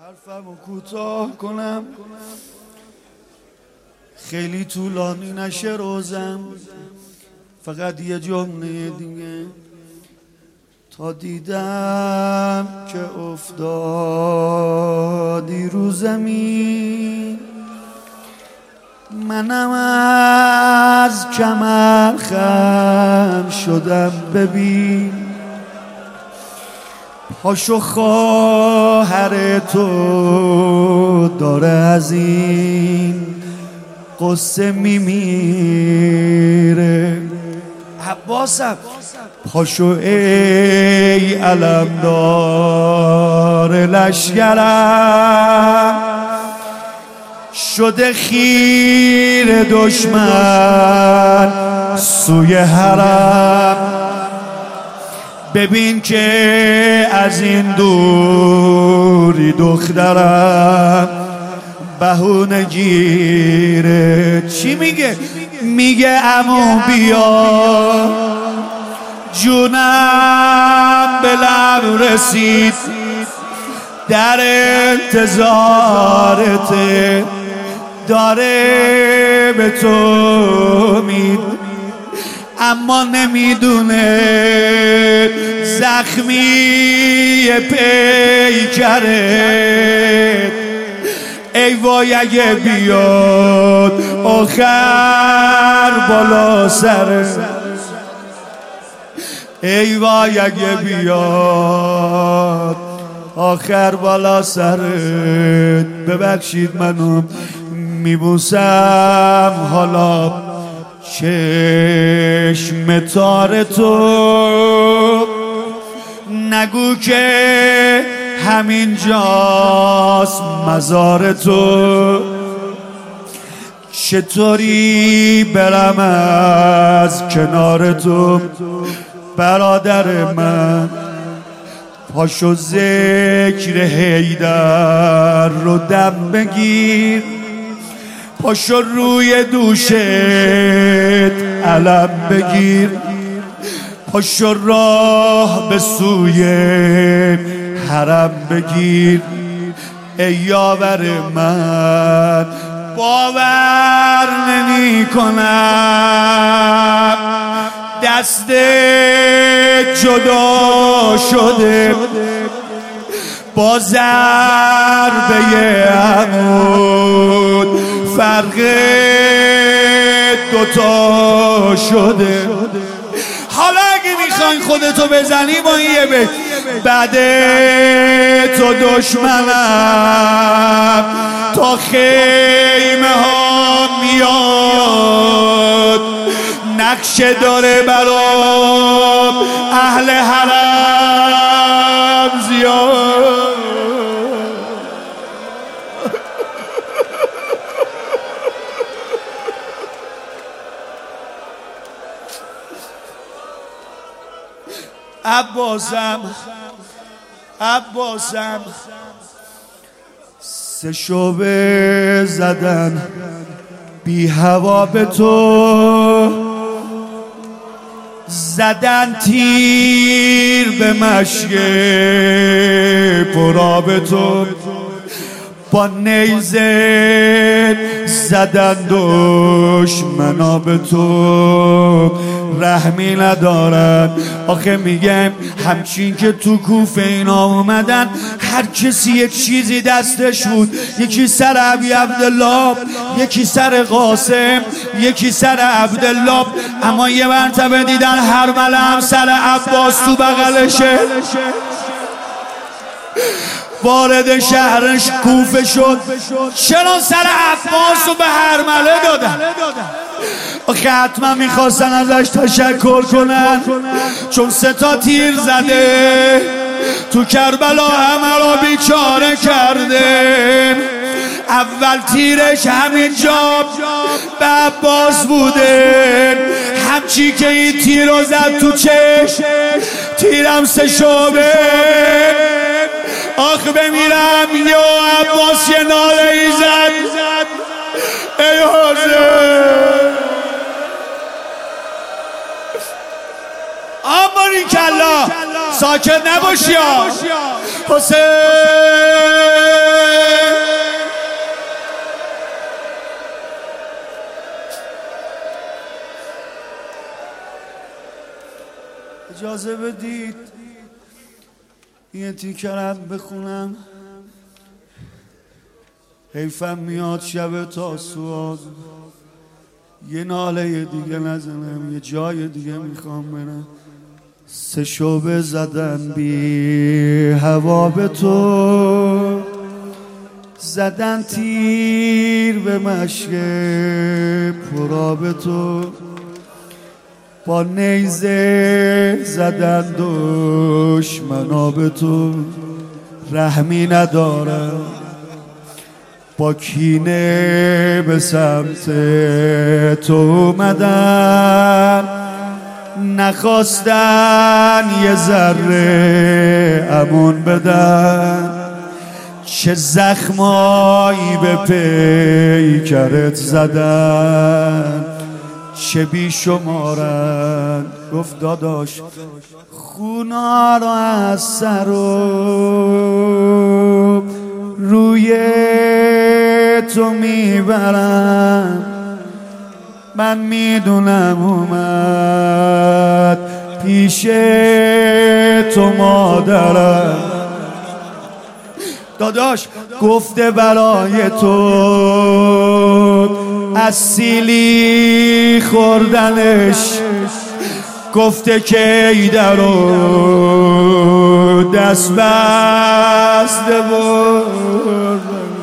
حرفمو کوتاه کنم خیلی طولانی نشه روزم، فقط یه جمله دیگه. تا دیدم که افتادی رو زمین، منم از کمر خم شدم. ببین پاشو خواهر تو داره از این قصه میمیره. عباسم پاشو ای علمدار لشگرم، شده خیر دشمن سوی حرم. ببین که از این دوری دخترم بهونه گیره. چی میگه؟ میگه عمو بیا جونم به لب رسید، در انتظارته، داره به تو مید، اما نمیدونه زخمی پیکرت. ای وای اگه بیاد آخر بالا سرت، ای وای اگه بیاد آخر بالا سرت. ببخشید منو میبوسم حالا چشم تار تو، نگو که همین جاست مزار تو. چطوری برم از کنار تو برادر من؟ پاشو ذکر حیدر رو دم بگیر، پاشو روی دوشت علم بگیر، پاشو راه به سوی حرم بگیر. ای یاور من باور نمی کنم دست جدا شده با ضربه عمود، فرق دوتا شده. حالا اگه میخواین خودتو بزنی با این یه بیت: بعد تو دشمنم تا خیمه ها میاد، نقشه داره برام اهل حرم زیاد. عباسم سه شعبه زدن بی هوا به تو، زدن تیر به مشک پرآب تو، با نیزه زدن دشمنا به تو، رحمی ندارن. آخه میگم همچین که تو کوفه اینا اومدن هر کسی یک چیزی دستش بود، یکی سر ابی عبدالله، یکی سر قاسم، یکی سر عبدالله، اما یه مرتبه دیدن هرمله هم سر عباس تو بغلشه. وارد شهرش کوفه شد، چرا سر عباس رو به هرمله دادن؟ آخه حتما میخواستن ازش تشکر کنن، چون 3 تا تیر زده تو کربلا همه را بیچاره کرده. اول تیرش همین جا به عباس بوده، همچی که این تیر رو زد تو چشم، تیرم 3 شعبه. آخ بمیرم یا عباس یه ناله ای زد: ای حسین. آماری کلا ساکت نباشی. حسین اجازه بدید یه تیکرم بخونم. حیفم میاد شب تاسوعات یه ناله دیگه نزنم، یه جای دیگه میخوام برم. 3 شعبه زدن بی هوا به تو، زدن تیر به مشک پرا تو، با نیزه زدن دشمنا به تو. رحمی ندارم با کینه به سمت تو اومدن، نخواستن یه ذره امون بدن. چه زخمایی به پیکرت زدن، چه بیشمارن. گفت داداش خونا رو از سر و روی تو میبرم. من میدونم اومد پیش تو مادرم. داداش گفته برای تو از سیلی خوردنش، گفته که ایده رو دست بسته بود.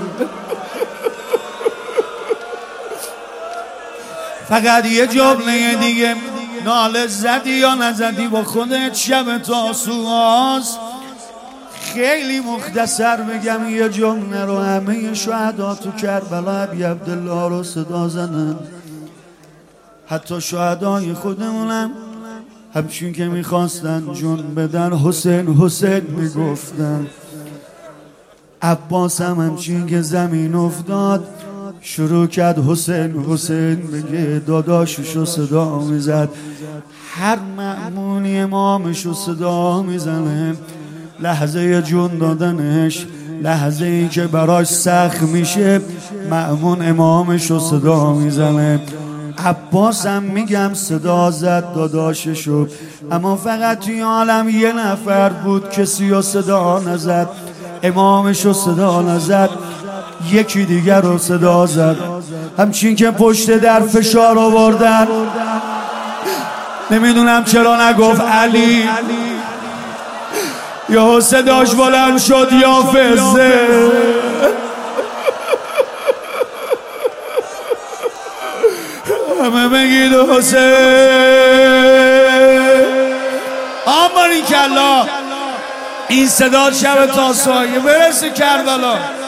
فقط یه جمله دیگه، ناله زدی یا نزدی با خودت، شب تاسوعاست. خیلی مختصر بگم یه جمله رو، همه شهدا تو کربلا ابی عبدالله رو صدا زدن، حتی شهدای خودمونم همچون که میخواستن جون بدن حسین حسین میگفتن. عباس هم همچین که زمین افتاد شروع کرد حسین حسین بگه، داداششو صدا میزد. هر مأمونی امامشو صدا میزنه، لحظه جون دادنش، لحظه ای که براش سخت میشه، مأمون امامشو صدا میزنه. عباس هم میگم صدا زد داداششو، اما فقط توی عالم یه نفر بود کسی رو صدا نزد، امامشو صدا نزد، یکی دیگر رو صدا زد. همچین که پشت در فشار آوردن، نمیدونم چرا نگفت علی، یا صداش بلند شد یا فزه. همه بگید حسین. آماری کلا این صدا شب تاسوعا برسه کربلا.